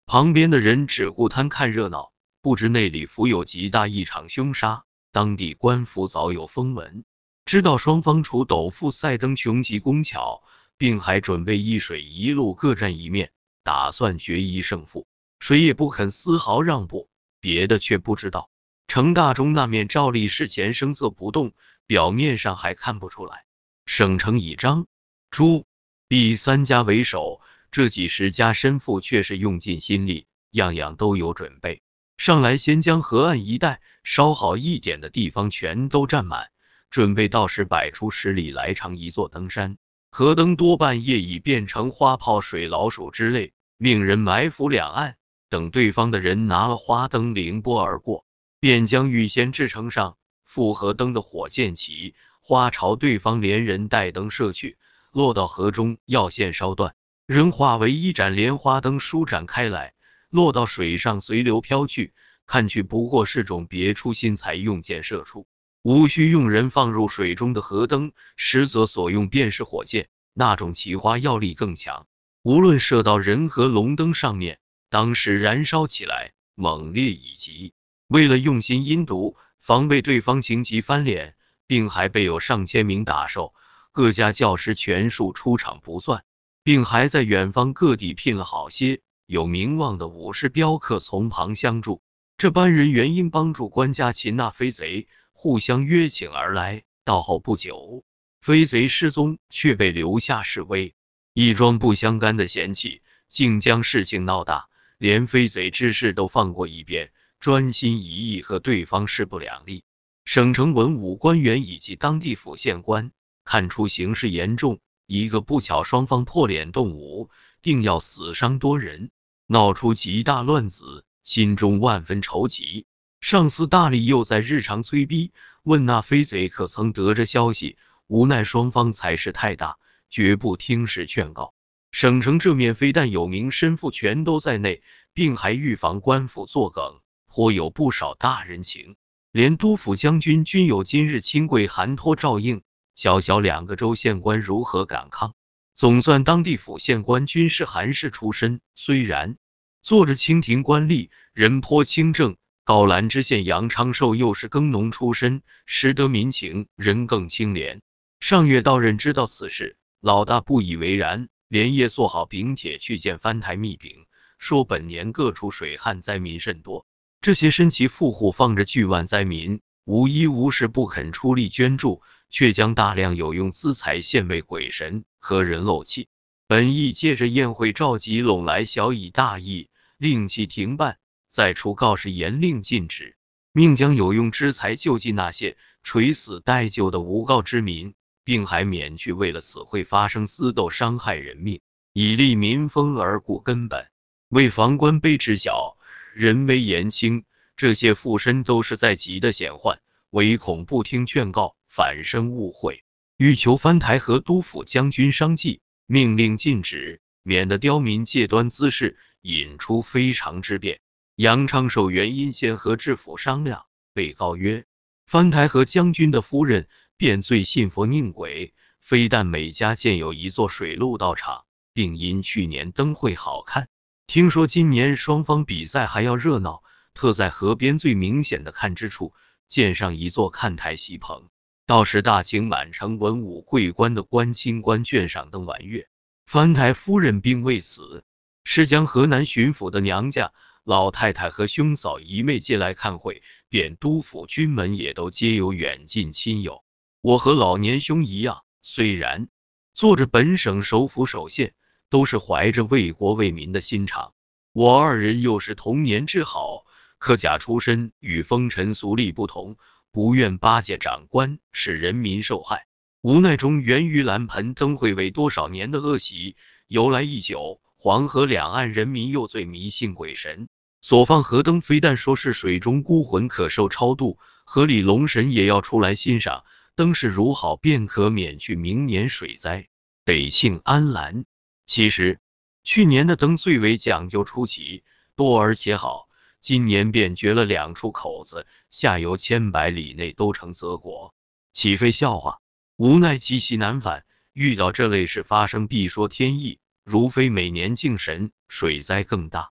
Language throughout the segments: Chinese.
旁边的人只顾贪看热闹，不知内里伏有极大一场凶杀。当地官府早有风闻，知道双方除斗富赛登穷极工巧，并还准备一水一路各占一面，打算决一胜负，谁也不肯丝毫让步，别的却不知道。程大中那面照例事前声色不动，表面上还看不出来。省城以张、朱、毕三家为首，这几十家绅富却是用尽心力，样样都有准备。上来先将河岸一带稍好一点的地方全都占满，准备到时摆出10里来长一座登山。河灯多半夜已变成花炮、水老鼠之类，命人埋伏两岸，等对方的人拿了花灯凌波而过，便将预先制成上附河灯的火箭旗，花朝对方连人带灯射去，落到河中，要线烧断，人化为一盏莲花灯舒展开来，落到水上随流飘去，看去不过是种别出心裁用箭射出，无需用人放入水中的河灯，实则所用便是火箭，那种奇花药力更强，无论射到人和龙灯上面，当时燃烧起来猛烈以极。为了用心阴毒，防备对方情急翻脸，并还备有上千名打手，各家教师全数出场不算，并还在远方各地聘了好些有名望的武士镖客从旁相助。这班人原因帮助官家擒拿飞贼，互相约请而来。到后不久，飞贼失踪，却被留下示威，一桩不相干的嫌弃，竟将事情闹大，连飞贼之事都放过一边，专心一意和对方势不两立。省城文武官员以及当地府县官看出形势严重，一个不巧双方破脸动武，定要死伤多人，闹出极大乱子，心中万分愁急。上司大力又在日常催逼，问那飞贼可曾得着消息，无奈双方才势太大，绝不听使劝告。省城这面非但有名绅富全都在内，并还预防官府作梗，颇有不少大人情，连督府将军均有今日亲贵函托照应，小小2个州县官如何敢抗？总算当地府县官均是韩氏出身，虽然做着清廷官吏，人颇清正。高兰知县杨昌寿又是耕农出身，识得民情，人更清廉。上月到任知道此事，老大不以为然，连夜做好禀帖去见藩台密禀，说本年各处水旱灾民甚多，这些身其富户放着巨万灾民，无一无事不肯出力捐助，却将大量有用资财献为鬼神，何人漏气？本意借着宴会召集拢来，小以大义，令其停办，再出告示严令禁止，命将有用之财救济那些垂死待救的无告之民，并还免去为了此会发生私斗伤害人命，以利民风而固根本。为防官卑职小，人微言轻，这些附身都是在急的险患，唯恐不听劝告，反生误会，欲求藩台和督府将军商计，命令禁止，免得刁民借端滋事，引出非常之变。杨昌寿原因先和知府商量，被告曰：藩台和将军的夫人便最信佛宁鬼，非但每家建有一座水陆道场，并因去年灯会好看，听说今年双方比赛还要热闹，特在河边最明显的看之处建上一座看台席棚，到时大清满城文武贵官的官亲官眷赏灯玩乐。藩台夫人并为此，是将河南巡抚的娘家老太太和兄嫂姨妹借来看会，便督府军门也都皆有远近亲友。我和老年兄一样，虽然做着本省首府首县，都是怀着为国为民的心肠。我2人又是同年之好，科甲出身，与风尘俗吏不同，不愿巴结长官，使人民受害。无奈中源于蓝盆灯会为多少年的恶习，由来已久，黄河两岸人民又最迷信鬼神，所放河灯非但说是水中孤魂可受超度，河里龙神也要出来欣赏，灯饰如好便可免去明年水灾，得庆安澜。其实去年的灯最为讲究出奇，多而且好，今年便掘了2处口子，下游千百里内都成泽国，岂非笑话？无奈积习难返，遇到这类事发生必说天意，如非每年敬神，水灾更大。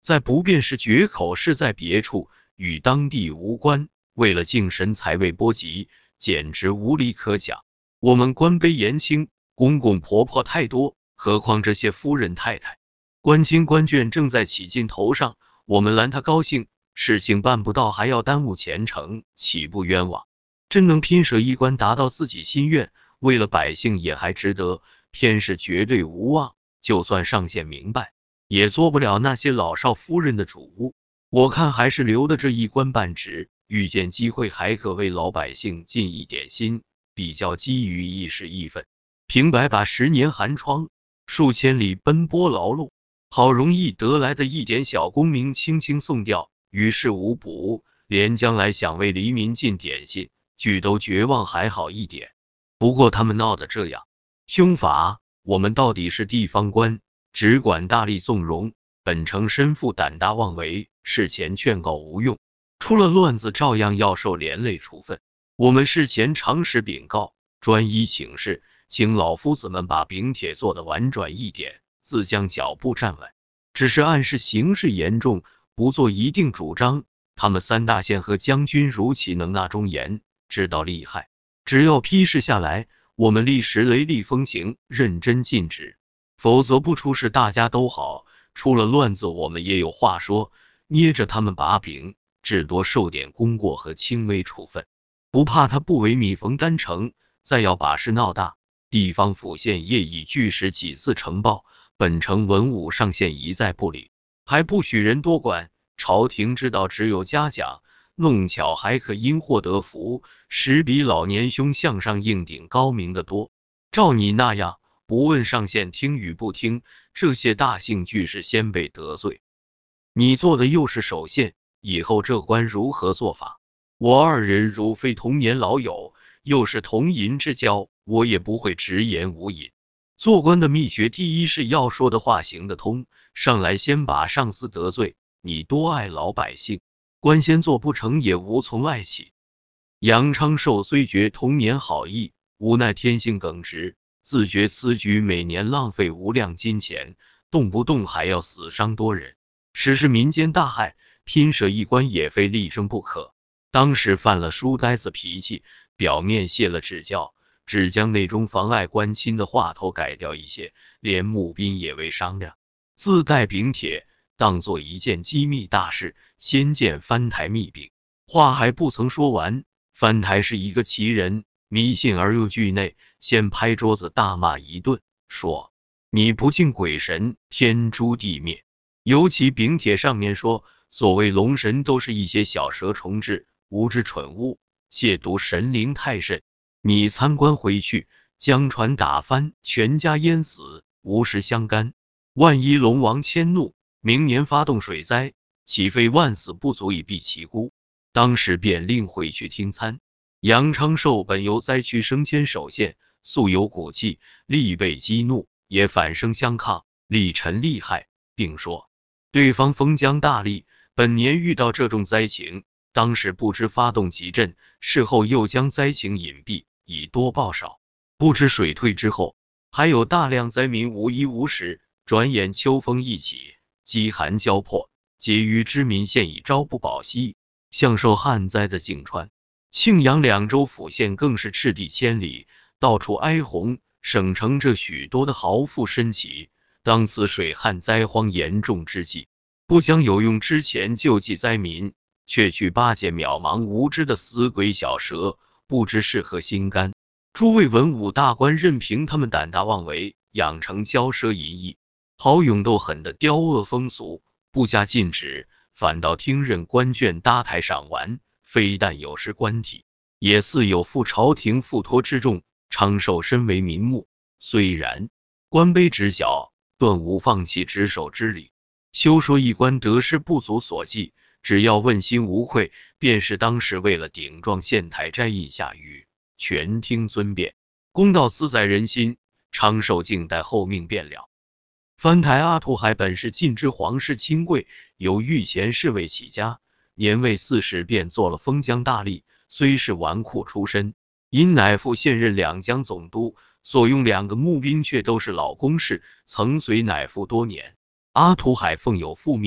在不便是绝口，是在别处，与当地无关，为了敬神才未波及，简直无理可讲。我们官卑言轻，公公婆婆太多，何况这些夫人太太，官亲官眷正在起劲头上，我们拦他高兴，事情办不到还要耽误前程，岂不冤枉？真能拼舍一官达到自己心愿，为了百姓也还值得，偏是绝对无望，就算上县明白，也做不了那些老少夫人的主。我看还是留的这一官半职，遇见机会还可为老百姓尽一点心，比较基于一时义愤，平白把10年寒窗、数千里奔波劳碌，好容易得来的一点小功名轻轻送掉，于事无补，连将来想为黎民尽点心，俱都绝望还好一点。不过他们闹得这样凶法，我们到底是地方官，只管大力纵容，本城身负胆大妄为，事前劝告无用，出了乱子照样要受连累处分。我们事前常识禀告，专一请示，请老夫子们把禀帖做得婉转一点，自将脚步站稳，只是暗示形势严重，不做一定主张。他们3大县和将军如其能纳忠言，知道利害，只要批示下来，我们立时雷厉风行，认真禁止，否则不出事大家都好，出了乱子我们也有话说，捏着他们把柄，至多受点功过和轻微处分，不怕他不为米缝单程。再要把事闹大，地方府县业已据实几次呈报，本城文武上县一再不理，还不许人多管，朝廷知道只有嘉奖，弄巧还可因祸得福，实比老年兄向上硬顶高明的多。照你那样，不问上县听与不听，这些大姓俱是先辈得罪，你做的又是首县，以后这官如何做法？我2人如非同年老友，又是同饮之交，我也不会直言无隐。做官的秘诀，第一是要说的话行得通，上来先把上司得罪，你多爱老百姓，官先做不成也无从爱起。杨昌寿虽觉童年好意，无奈天性耿直，自觉此举每年浪费无量金钱，动不动还要死伤多人，实是民间大害，拼舍一官也非力争不可。当时犯了书呆子脾气，表面谢了指教，只将内中妨碍官亲的话头改掉一些，连募兵也未商量，自带禀帖，当作一件机密大事，先见藩台密禀。话还不曾说完，藩台是一个奇人，迷信而又惧内，先拍桌子大骂一顿，说你不敬鬼神，天诛地灭。尤其禀帖上面说，所谓龙神都是一些小蛇虫豸，无知蠢物，亵渎神灵太甚。你参观回去，将船打翻，全家淹死，无事相干。万一龙王迁怒，明年发动水灾，岂非万死不足以避其辜？当时便令回去听参。杨昌寿本由灾区升迁首县，素有骨气，力被激怒，也反声相抗，力陈利害，并说对方封疆大吏，本年遇到这种灾情，当时不知发动急震，事后又将灾情隐蔽，以多报少，不知水退之后，还有大量灾民无衣无食，转眼秋风一起，饥寒交迫，结余之民现已朝不保夕，享受旱灾的境川。庆阳2州府县更是赤地千里，到处哀鸿，省城这许多的豪富深起，当此水旱灾荒严重之际，不将有用之钱救济灾民，却去巴结渺茫无知的死鬼小蛇，不知是何心肝。诸位文武大官任凭他们胆大妄为，养成骄奢淫逸、好勇斗狠的刁恶风俗，不加禁止，反倒听任官眷搭台赏玩，非但有失官体，也似有负朝廷付托之重。昌寿身为民目，虽然官卑职小，断无放弃职守之理。休说一官得失不足所计，只要问心无愧，便是当时为了顶撞县台摘印下谕，全听尊便，公道自在人心。昌寿静待后命便了。藩台阿图海本是晋之皇室亲贵，由御前侍卫起家，年未40便做了封疆大吏，虽是纨绔出身，因乃父现任两江总督，所用2个募兵却都是老公事，曾随乃父多年。阿图海奉有父命，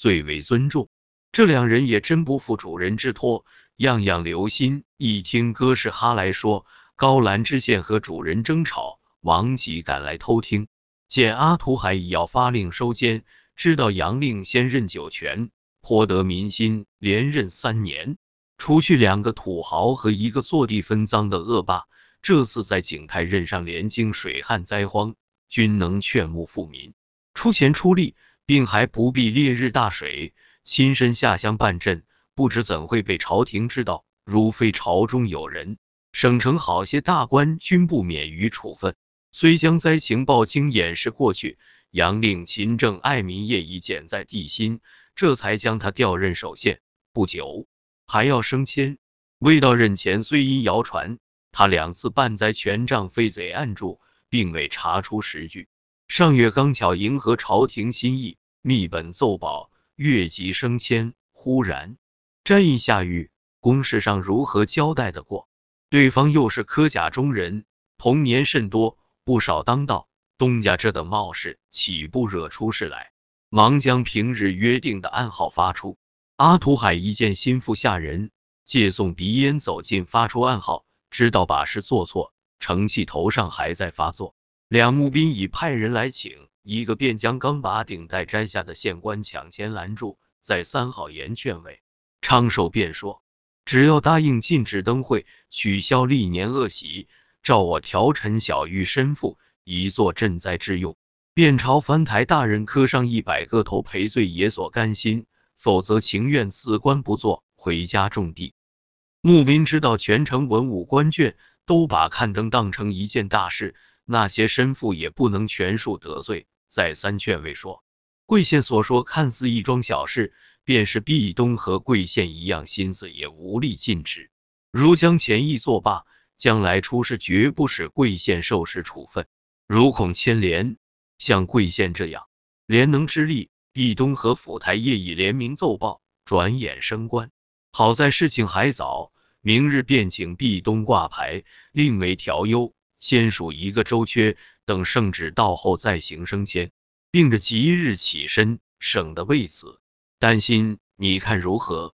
最为尊重。这两人也真不负主人之托，样样留心。一听哥是哈来说高兰知县和主人争吵，王吉赶来偷听，见阿图海已要发令收监，知道杨令先任酒权，颇得民心，连任3年，除去2个土豪和1个坐地分赃的恶霸，这次在景泰任上连经水旱灾荒，均能劝募富民，出钱出力，并还不必烈日大水，亲身下乡办赈，不知怎会被朝廷知道，如非朝中有人，省城好些大官均不免于处分。虽将灾情报经掩饰过去，杨令勤政爱民业已减在地心，这才将他调任守县，不久还要升迁。未到任前，虽因谣传他2次办灾权杖非贼案著，并未查出实据。上月刚巧迎合朝廷心意，密本奏报，越级升迁，忽然沾印下狱，公事上如何交代得过？对方又是科甲中人，童年甚多，不少当道，东家这等冒失，岂不惹出事来？忙将平日约定的暗号发出。阿图海一见心腹下人借送鼻烟走近，发出暗号，知道把事做错，乘气头上还在发作。2募兵已派人来请，一个便将刚把顶戴摘下的县官抢先拦住，再3好言劝慰。昌寿便说，只要答应禁止灯会，取消历年恶习，照我调陈小玉身父，以作赈灾之用，便朝藩台大人磕上100个头赔罪也所甘心，否则情愿辞官不做，回家种地。募兵知道全城文武官眷都把看灯当成一件大事，那些身父也不能全数得罪，再三劝慰说，贵县所说看似一桩小事，便是壁东和贵县一样心思，也无力禁止。如将前意作罢，将来出事绝不使贵县受时处分，如恐牵连。像贵县这样廉能之力，壁东和府台业已联名奏报，转眼升官。好在事情还早，明日便请壁东挂牌，另为调优，先数1个周缺，等圣旨到后再行升迁，并着即日起身，省得为此担心，你看如何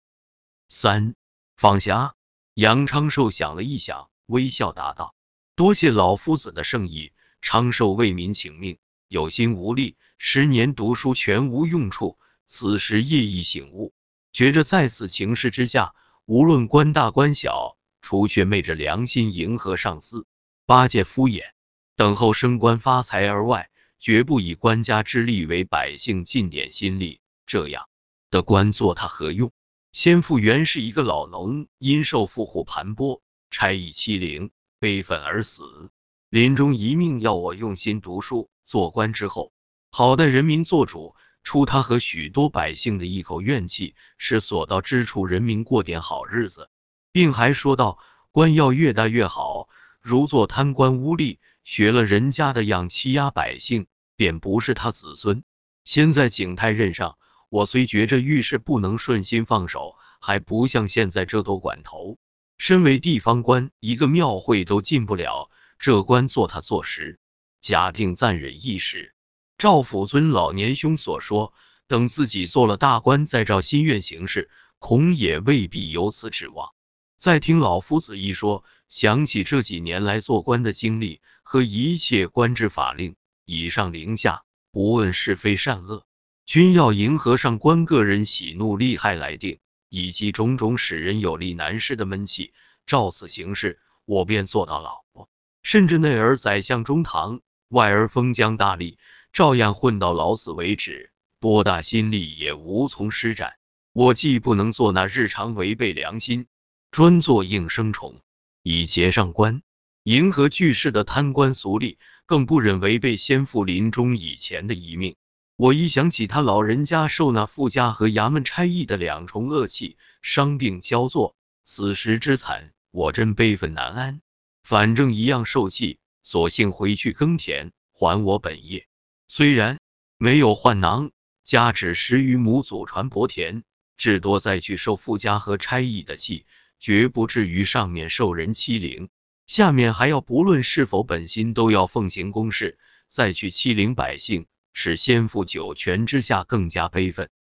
？3放下。杨昌寿想了一想，微笑答道，多谢老夫子的圣意，昌寿为民请命，有心无力，10年读书全无用处，此时业已醒悟，觉着在此情势之下，无论官大官小，除却昧着良心迎合上司，巴结敷衍，等候升官发财而外，绝不以官家之力为百姓尽点心力，这样的官做他何用？先父原是一个老农，因受富户盘剥，差役欺凌，悲愤而死，临终一命要我用心读书，做官之后好待人民做主，出他和许多百姓的一口怨气，是所到之处人民过点好日子，并还说道，官要越大越好，如做贪官污吏，学了人家的样欺压百姓，便不是他子孙。先在景泰任上，我虽觉着遇事不能顺心放手，还不像现在这多管头，身为地方官，一个庙会都进不了，这官做他做实，假定暂忍一时。赵辅尊老年兄所说，等自己做了大官，再照心愿行事，恐也未必有此指望。再听老夫子一说，想起这几年来做官的经历和一切官制法令，以上临下，不问是非善恶，均要迎合上官个人喜怒利害来定，以及种种使人有利难事的闷气，照此行事，我便做到老。甚至内儿宰相中堂，外儿封疆大吏，照样混到老死为止，多大心力也无从施展。我既不能做那日常违背良心，专做应声虫，以节上官，迎合巨世的贪官俗吏，更不忍违背先父临终以前的遗命。我一想起他老人家受那富家和衙门差役的2重恶气，伤病交作，此时之惨，我真悲愤难安。反正一样受气，索性回去耕田，还我本业。虽然没有换囊，家只10余亩祖传薄田，至多再去受富家和差役的气，绝不至于上面受人欺凌，下面还要不论是否本心都要奉行公事，再去欺凌百姓，使先父九泉之下更加悲愤。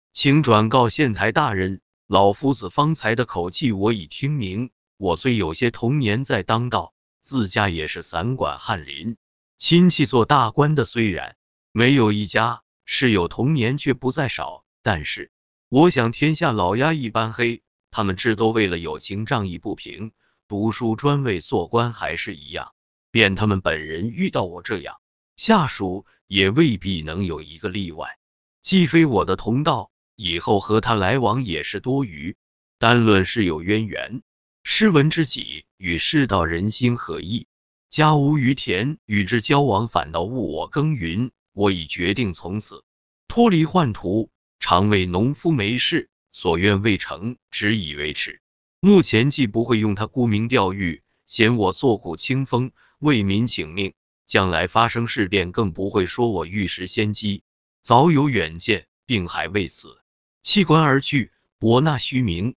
请转告县台大人，老夫子方才的口气我已听明。我虽有些童年在当道，自家也是散馆翰林，亲戚做大官的虽然没有一家，是有童年却不在少。但是我想天下老鸦一般黑，他们只都为了友情仗义不平，读书专为做官还是一样。便他们本人遇到我这样下属，也未必能有一个例外。既非我的同道，以后和他来往也是多余。单论是有渊源，诗文知己，与世道人心何异？家无余田，与之交往反倒误我耕耘。我已决定从此脱离宦途，常为农夫没事，所愿未成，只以为耻。目前既不会用他沽名钓誉，嫌我坐骨清风，为民请命，将来发生事变更不会说我玉石先机，早有远见，并还为此弃官而去，博纳虚名。